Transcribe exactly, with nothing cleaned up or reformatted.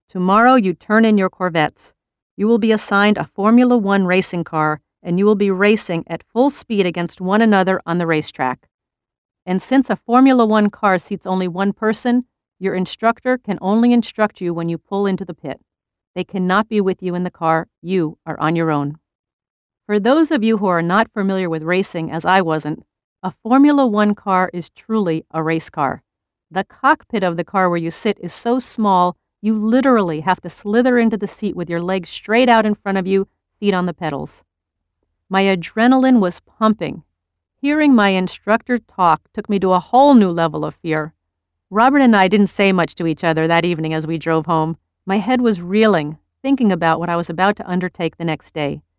Tomorrow you turn in your Corvettes. You will be assigned a Formula One racing car, and you will be racing at full speed against one another on the racetrack. And since a Formula One car seats only one person, your instructor can only instruct you when you pull into the pit. They cannot be with you in the car. You are on your own. For those of you who are not familiar with racing, as I wasn't, a Formula One car is truly a race car. The cockpit of the car where you sit is so small, you literally have to slither into the seat with your legs straight out in front of you, feet on the pedals. My adrenaline was pumping. Hearing my instructor talk took me to a whole new level of fear. Robert and I didn't say much to each other that evening as we drove home. My head was reeling, thinking about what I was about to undertake the next day.